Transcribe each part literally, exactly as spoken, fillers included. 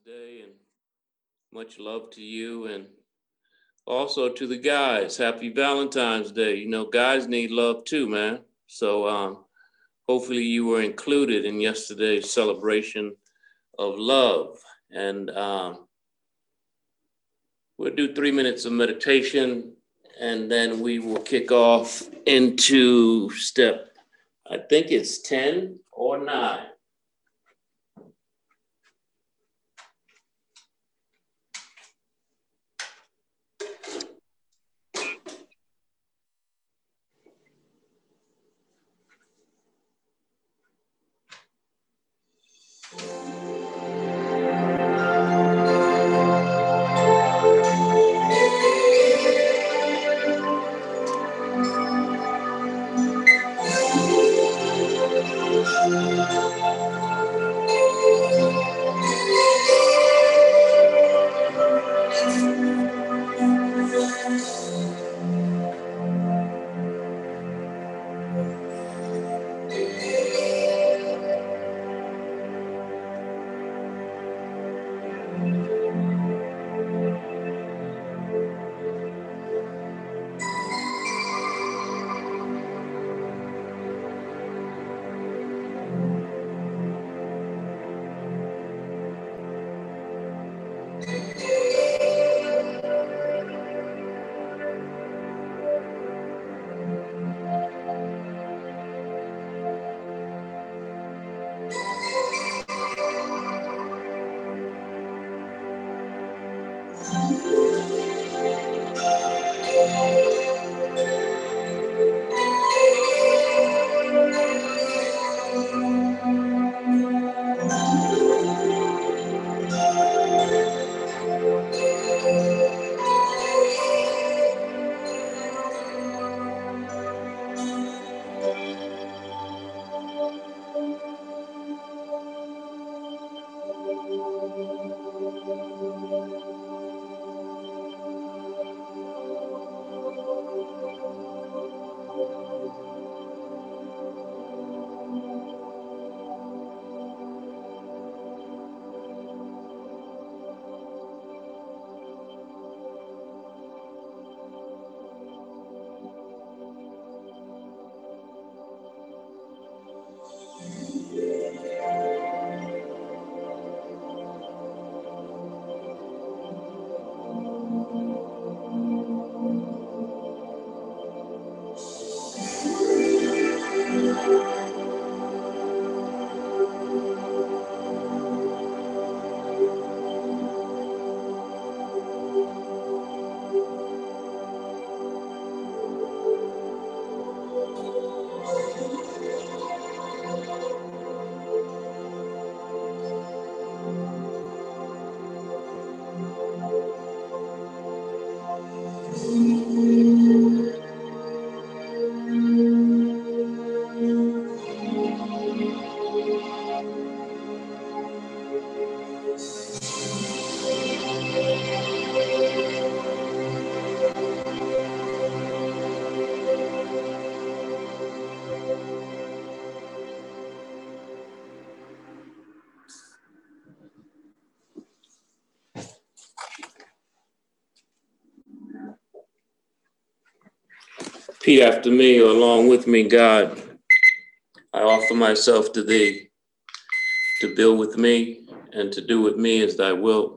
Day, and much love to you, and also to the guys. Happy Valentine's Day. You know, guys need love too, man. So um, hopefully you were included in yesterday's celebration of love. And um, we'll do three minutes of meditation, and then we will kick off into step, I think it's ten or nine. Repeat after me, or along with me. God, I offer myself to thee to build with me and to do with me as thy will.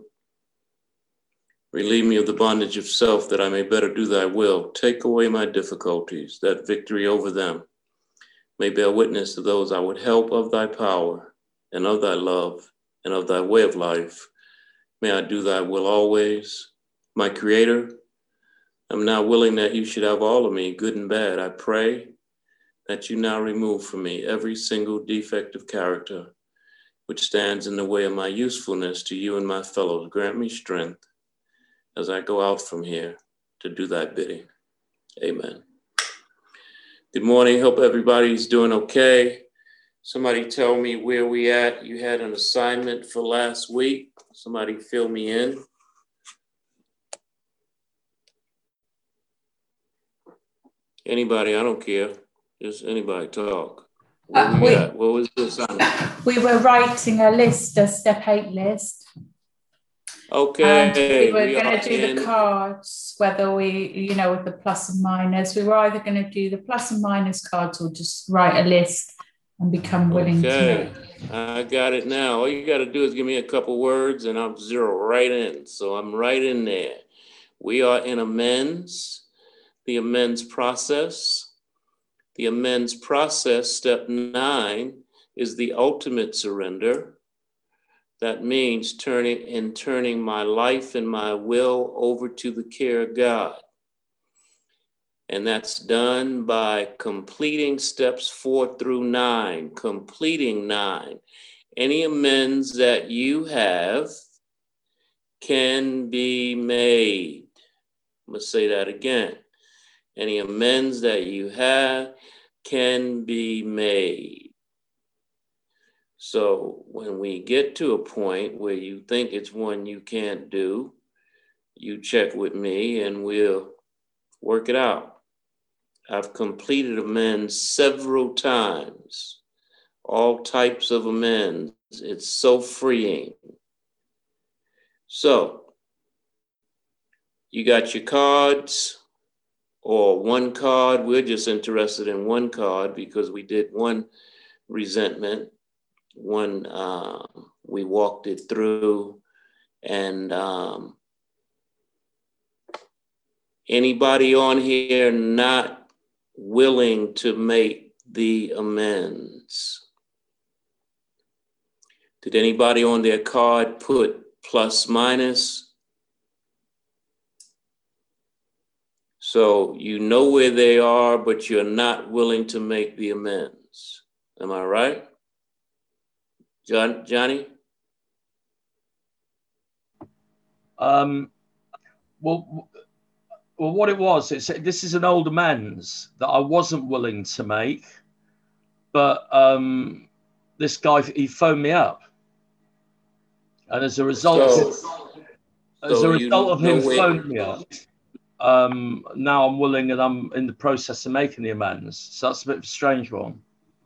Relieve me of the bondage of self that I may better do thy will. Take away my difficulties, that victory over them may bear witness to those I would help of thy power and of thy love and of thy way of life. May I do thy will always. My Creator, I'm now willing that you should have all of me, good and bad. I pray that you now remove from me every single defect of character which stands in the way of my usefulness to you and my fellows. Grant me strength as I go out from here to do thy bidding. Amen. Good morning. Hope everybody's doing okay. Somebody tell me where we at. You had an assignment for last week. Somebody fill me in. Anybody, I don't care. Just anybody talk. Where Uh, we we, at? What was the assignment? we were writing a list, a step eight list. Okay, and we were we going are to do in. the cards, whether we, you know, with the plus and minus. We were either going to do the plus and minus cards or just write a list and become willing Okay, to. I got it now. All you got to do is give me a couple words and I'm zero right in. So I'm right in there. We are in amends, the amends process. The amends process, step nine, is the ultimate surrender. That means turning and turning my life and my will over to the care of God. And that's done by completing steps four through nine, completing nine. Any amends that you have can be made. I'm going to say that again. Any amends that you have can be made. So when we get to a point where you think it's one you can't do, you check with me and we'll work it out. I've completed amends several times, all types of amends. It's so freeing. So you got your cards or one card. We're just interested in one card because we did one resentment, one, uh, we walked it through, and um, anybody on here not willing to make the amends? Did anybody on their card put plus minus? So you know where they are, but you're not willing to make the amends. Am I right? John, Johnny? Um, well, well, what it was, it's, this is an old amends that I wasn't willing to make, but um, this guy, he phoned me up. And as a result, So, of, so as a result of him where, phoning me up, um, now I'm willing and I'm in the process of making the amends. So that's a bit of a strange one.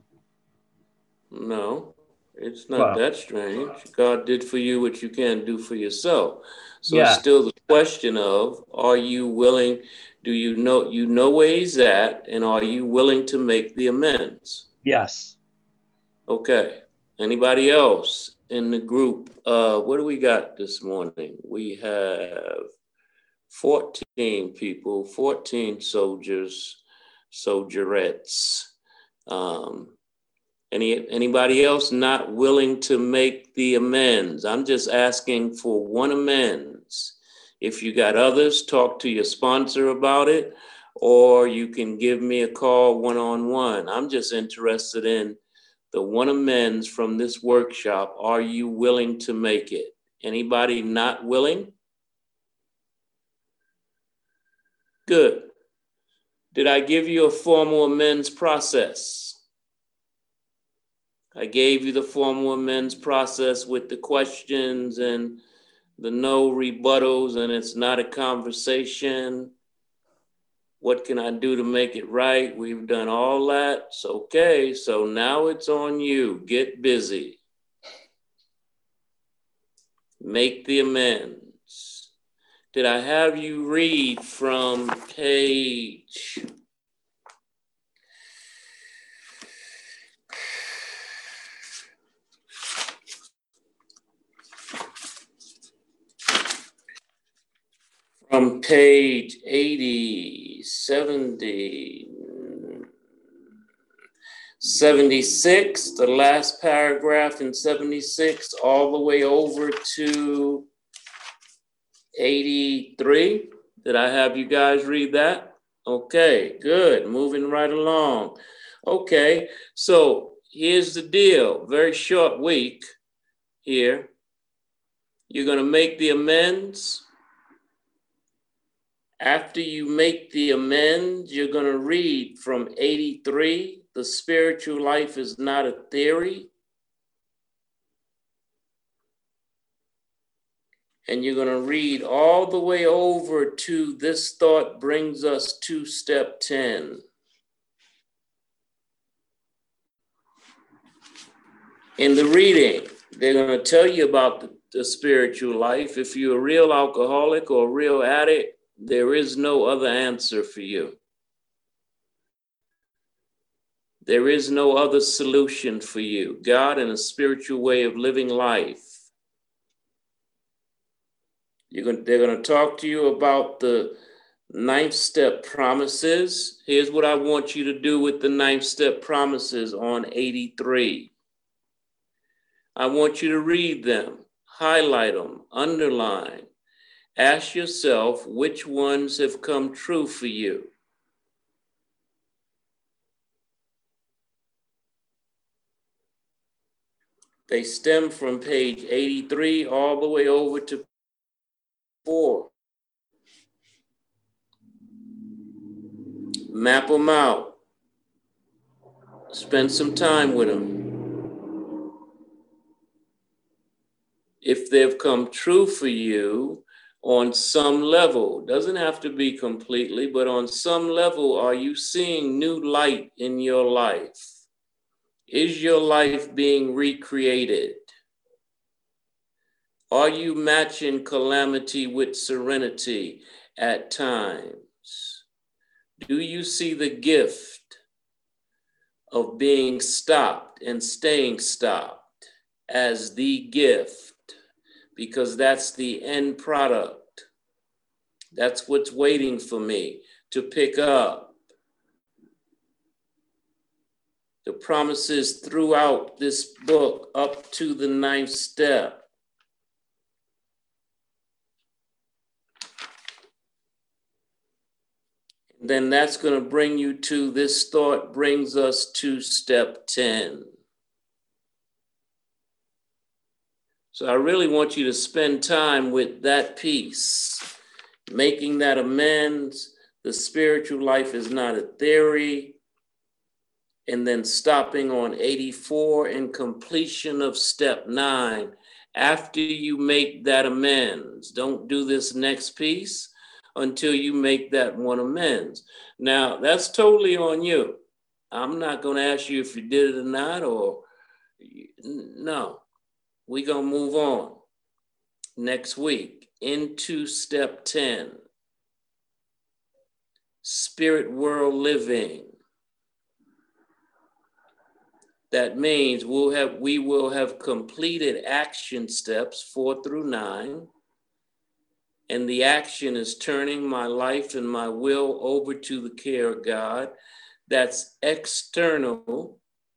No, it's not Well, that strange. God did for you what you can't do for yourself. So yeah. it's still the question of, are you willing, do you know, you know where he's at, and are you willing to make the amends? Yes. Okay. Anybody else in the group? Uh, what do we got this morning? We have fourteen people, fourteen soldiers, soldierettes. Um, Any, anybody else not willing to make the amends? I'm just asking for one amends. If you got others, talk to your sponsor about it, or you can give me a call one-on-one. I'm just interested in the one amends from this workshop. Are you willing to make it? Anybody not willing? Good. Did I give you a formal amends process? I gave you the formal amends process with the questions and the no rebuttals, and it's not a conversation. What can I do to make it right? We've done all that. It's okay. So now it's on you. Get busy. Make the amends. Did I have you read from page from page eighty, seventy, seventy-six, the last paragraph in seventy-six, all the way over to eighty-three? Did I have you guys read that? Okay, good. Moving right along. Okay, so here's the deal. Very short week here. You're going to make the amends. After you make the amends, you're going to read from eighty-three. The spiritual life is not a theory. And you're going to read all the way over to this thought brings us to step ten. In the reading, they're going to tell you about the the spiritual life, if you're a real alcoholic or a real addict, there is no other answer for you. There is no other solution for you. God and a spiritual way of living life. You're going, they're going to talk to you about the ninth step promises. Here's what I want you to do with the ninth step promises on eighty-three. I want you to read them, highlight them, underline. Ask yourself which ones have come true for you. They stem from page eighty-three all the way over to four. Map them out. Spend some time with them. If they've come true for you on some level, doesn't have to be completely, but on some level, are you seeing new light in your life? Is your life being recreated? Are you matching calamity with serenity at times? Do you see the gift of being stopped and staying stopped as the gift? Because that's the end product. That's what's waiting for me to pick up. The promises throughout this book up to the ninth step. Then that's going to bring you to, this thought brings us to step ten. So I really want you to spend time with that piece, making that amends. The spiritual life is not a theory. And then stopping on eighty-four and completion of step nine. After you make that amends, don't do this next piece until you make that one amends. Now, that's totally on you. I'm not going to ask you if you did it or not, or no. We're going to move on next week into step ten. Spirit world living. That means we'll have, we will have completed action steps four through nine. And the action is turning my life and my will over to the care of God. That's external.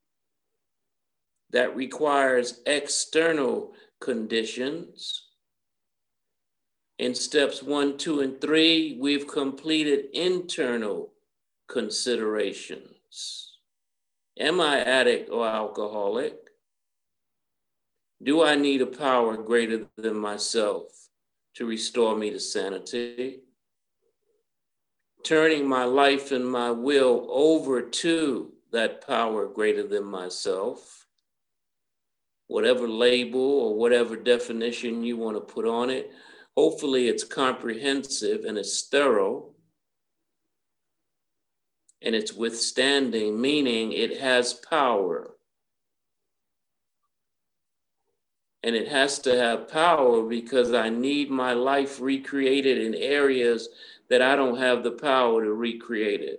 That requires external conditions. In steps one, two, and three, we've completed internal considerations. Am I addict or alcoholic? Do I need a power greater than myself to restore me to sanity? Turning my life and my will over to that power greater than myself, whatever label or whatever definition you want to put on it. Hopefully it's comprehensive and it's thorough. And it's withstanding, meaning it has power. And it has to have power because I need my life recreated in areas that I don't have the power to recreate it.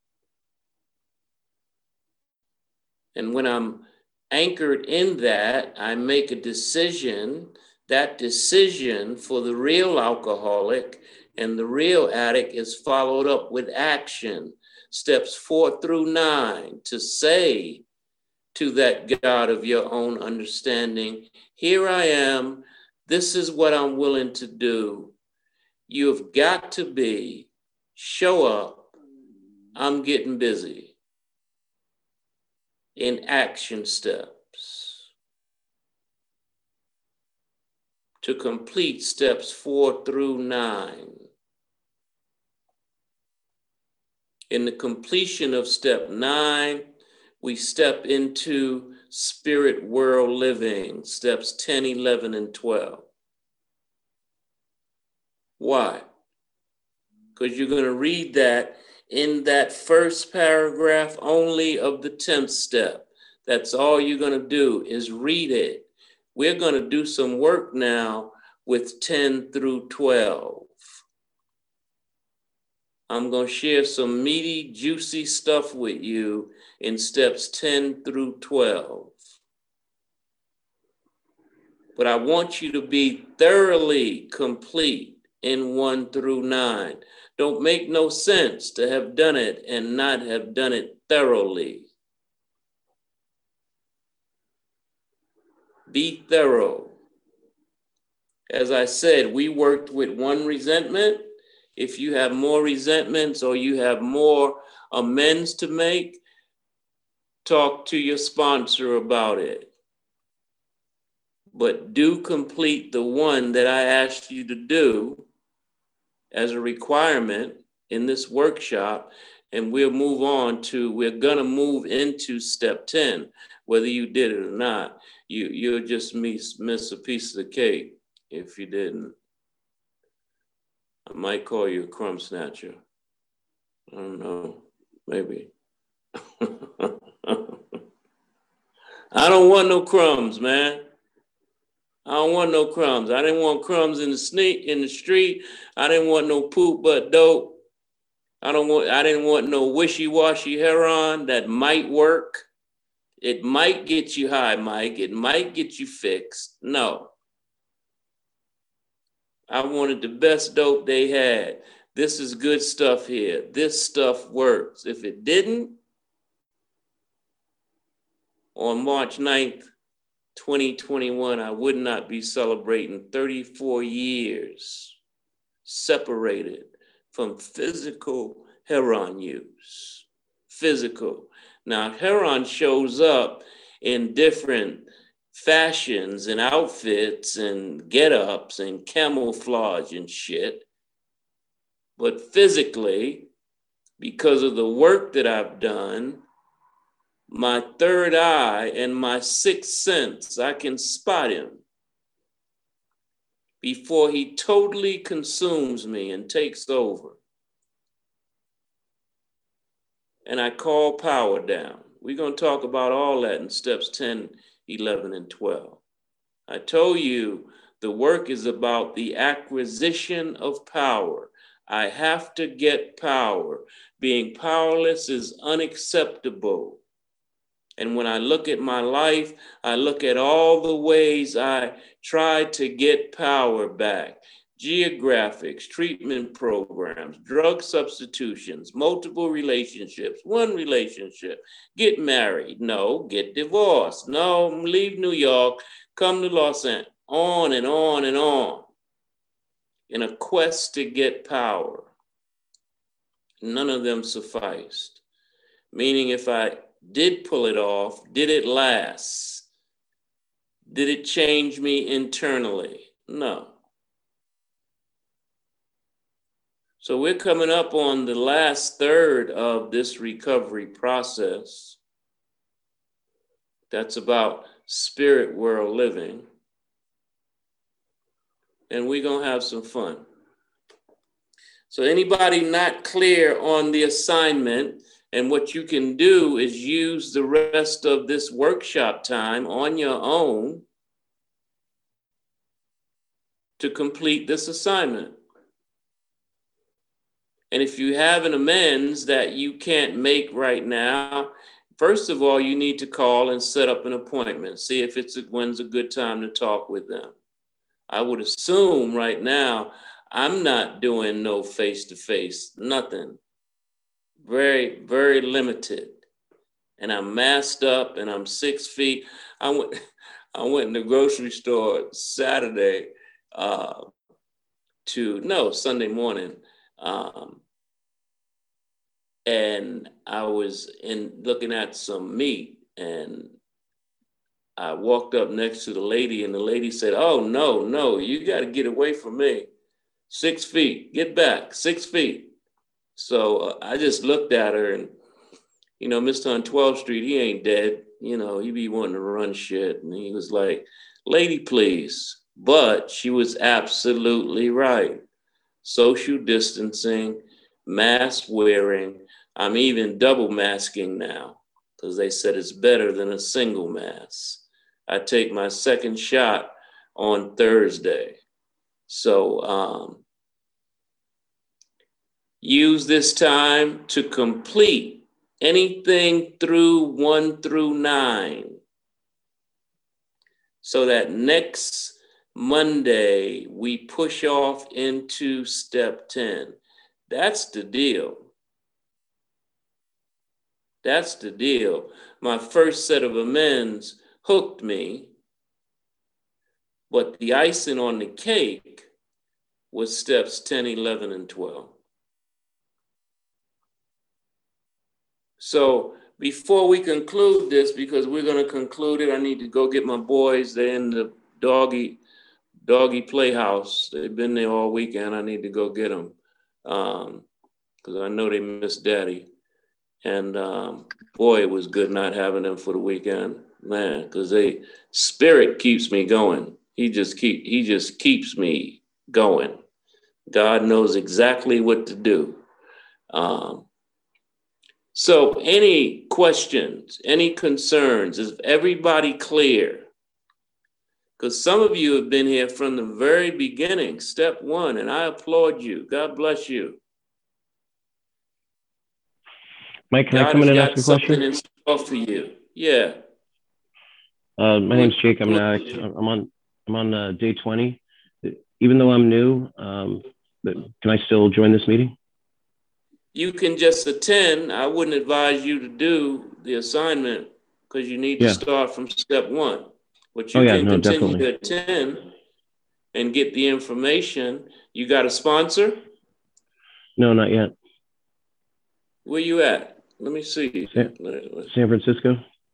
And when I'm anchored in that, I make a decision. That decision for the real alcoholic and the real addict is followed up with action. Steps four through nine, to say to that God of your own understanding, here I am, this is what I'm willing to do. You've got to be, show up, I'm getting busy. In action steps. To complete steps four through nine. In the completion of step nine, we step into spirit world living, steps ten, eleven, and twelve. Why? Because you're going to read that in that first paragraph only of the tenth step. That's all you're going to do is read it. we're going to do some work now with ten through twelve. I'm going to share some meaty, juicy stuff with you in steps ten through twelve. But I want you to be thoroughly complete in one through nine. Don't make no sense to have done it and not have done it thoroughly. Be thorough. As I said, we worked with one resentment. If you have more resentments or you have more amends to make, talk to your sponsor about it. But do complete the one that I asked you to do as a requirement in this workshop, and we'll move on to, we're gonna move into step ten, whether you did it or not. You, you'll just miss, miss a piece of the cake if you didn't. I might call you a crumb snatcher. I don't know, maybe. I don't want no crumbs, man. I don't want no crumbs. I didn't want crumbs in the sneak in the street. I didn't want no poop but dope. I don't want. I didn't want no wishy-washy heroin that might work. It might get you high, Mike. It might get you fixed. No. I wanted the best dope they had. This is good stuff here. This stuff works. If it didn't, on March ninth, twenty twenty-one, I would not be celebrating thirty-four years separated from physical heroin use. Physical. Now, heroin shows up in different fashions and outfits and get-ups and camouflage and shit. But physically, because of the work that I've done, my third eye and my sixth sense, I can spot him before he totally consumes me and takes over. And I call power down. We're going to talk about all that in steps ten, eleven, and twelve. I told you the work is about the acquisition of power. I have to get power. Being powerless is unacceptable. And when I look at my life, I look at all the ways I tried to get power back. Geographics, treatment programs, drug substitutions, multiple relationships, one relationship, get married, no, get divorced, no, leave New York, come to Los Angeles, on and on and on, in a quest to get power. None of them sufficed. Meaning if I did pull it off, did it last? Did it change me internally? No. So we're coming up on the last third of this recovery process. That's about spirit world living. And we're gonna have some fun. So anybody not clear on the assignment, and what you can do is use the rest of this workshop time on your own to complete this assignment. And if you have an amends that you can't make right now, first of all, you need to call and set up an appointment. See if it's a, when's a good time to talk with them. I would assume right now, I'm not doing no face-to-face, nothing. Very, very limited. And I'm masked up and I'm six feet. I went, I went in the grocery store Saturday uh, to, no, Sunday morning. Um, and I was in looking at some meat, and I walked up next to the lady, and the lady said, "Oh, no, no, you got to get away from me. Six feet, get back, six feet." So uh, I just looked at her, and, you know, Mister on twelfth Street, he ain't dead. You know, he be wanting to run shit. And he was like, "Lady, please." But she was absolutely right. Social distancing, mask wearing. I'm even double masking now because they said it's better than a single mask. I take my second shot on Thursday. So um, use this time to complete anything through one through nine, so that next Monday we push off into step ten. That's the deal. That's the deal. My first set of amends hooked me, but the icing on the cake was steps ten, eleven, and twelve. So before we conclude this, because we're going to conclude it, I need to go get my boys. They're in the doggy, doggy playhouse. They've been there all weekend. I need to go get them um, because I know they miss daddy. And um, boy, it was good not having them for the weekend, man, because they spirit keeps me going. He just keep he just keeps me going. God knows exactly what to do. Um, so any questions, any concerns? Is everybody clear? Because some of you have been here from the very beginning, step one, and I applaud you. God bless you. Mike, can God I come in and got ask a something question? in store for you. Yeah. Uh, my name's Jake. I'm an addict. I'm on I'm on uh, day twenty. Even though I'm new, um, but can I still join this meeting? You can just attend. I wouldn't advise you to do the assignment because you need Yeah. to start from step one. But you Oh, yeah, can no, continue definitely. to attend and get the information. You got a sponsor? No, not yet. Where you at? Let me see. San, San Francisco.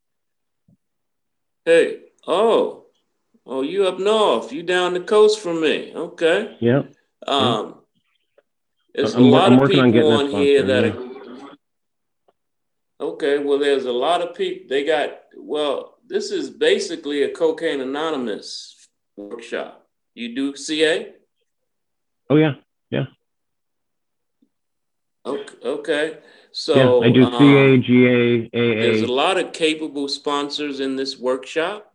Hey, oh, oh, you up north. You down the coast from me. Okay. Yeah. Um, yeah. There's I'm, a lot I'm of working on people getting on that here sponsor, that yeah. are. Okay, well, there's a lot of people. They got, well, this is basically a Cocaine Anonymous workshop. You do C A? Oh, yeah. Yeah. Okay. Okay. So yeah, I do um, C A, G A, A A. There's a lot of capable sponsors in this workshop.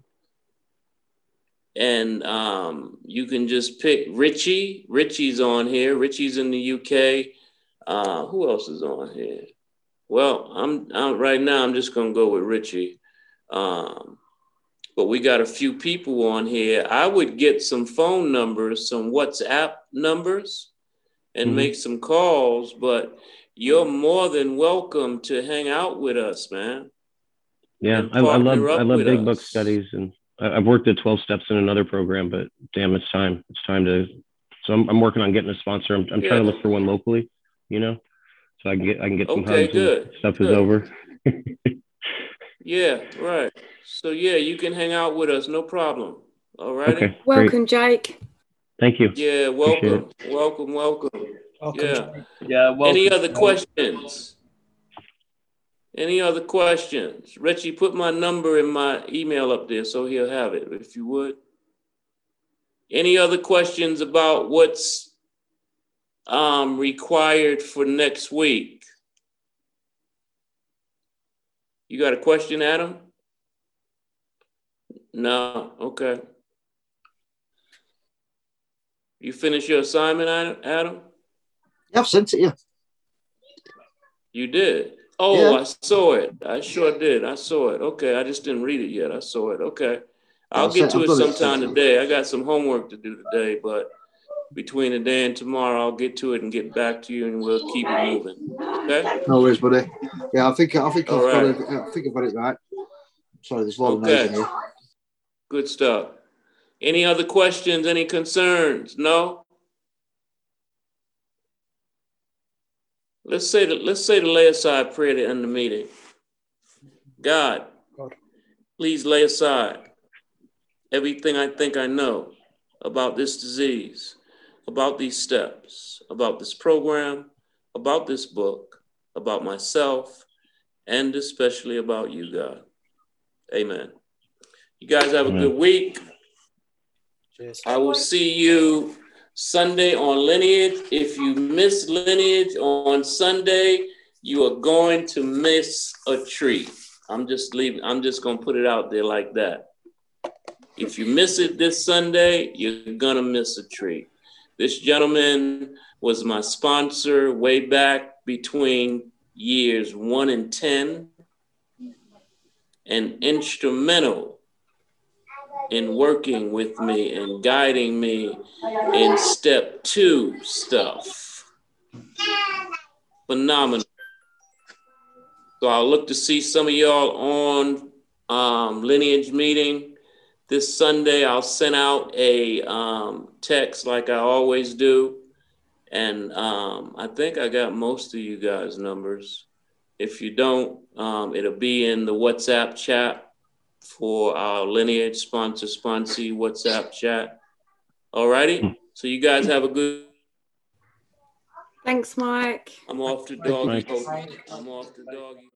And um, you can just pick Richie. Richie's on here. Richie's in the U K. Uh, who else is on here? Well, I'm, I'm right now, I'm just going to go with Richie. Um, but we got a few people on here. I would get some phone numbers, some WhatsApp numbers, and mm-hmm. make some calls, but you're more than welcome to hang out with us, man. Yeah, I, I love I love big us. book studies, and I've worked at twelve steps in another program, but damn, it's time. It's time to, so I'm, I'm working on getting a sponsor. I'm, I'm yeah. trying to look for one locally, you know? So I can get I can get some okay, hugs good. and stuff good. is over. Yeah, right. So yeah, you can hang out with us, no problem. All right. Okay. Welcome, great. Jake. Thank you. Yeah, welcome, welcome, welcome. welcome Yeah. Jake. Yeah. Welcome, Any other Jake. questions? Any other questions? Richie, put my number in my email up there so he'll have it, if you would. Any other questions about what's um, required for next week? You got a question, Adam? No, okay. You finished your assignment, Adam? Yeah, I've sent it, yeah. You did? Oh, yeah. I saw it. I sure did. I saw it. Okay, I just didn't read it yet. I saw it. Okay. I'll I'll get send, to I've it sometime it today. I got some homework to do today, but between today and tomorrow, I'll get to it and get back to you, and we'll keep it moving. Okay? No worries, buddy. Yeah, I think I think I've All got right. it. I think I've got it right. Sorry, there's a lot Okay. of noise in here. Good stuff. Any other questions? Any concerns? No? Let's say the let's say the lay aside prayer to end the meeting. God, God, please lay aside everything I think I know about this disease, about these steps, about this program, about this book, about myself, and especially about you, God. Amen. You guys have a good week. cheers. I will see you Sunday on Lineage. If you miss Lineage on Sunday, you are going to miss a treat. I'm just leaving. I'm just going to put it out there like that. If you miss it this Sunday, you're gonna miss a treat. This gentleman was my sponsor way back between years one and ten, and instrumental in working with me and guiding me in step two stuff. Phenomenal. So I'll look to see some of y'all on um, Lineage meeting this Sunday. I'll send out a um, text like I always do. And um, I think I got most of you guys' numbers. If you don't, um, it'll be in the WhatsApp chat for our Lineage sponsor sponsee WhatsApp chat. All righty. So you guys have a good. Thanks, Mike. I'm off to doggy. I'm off to doggy.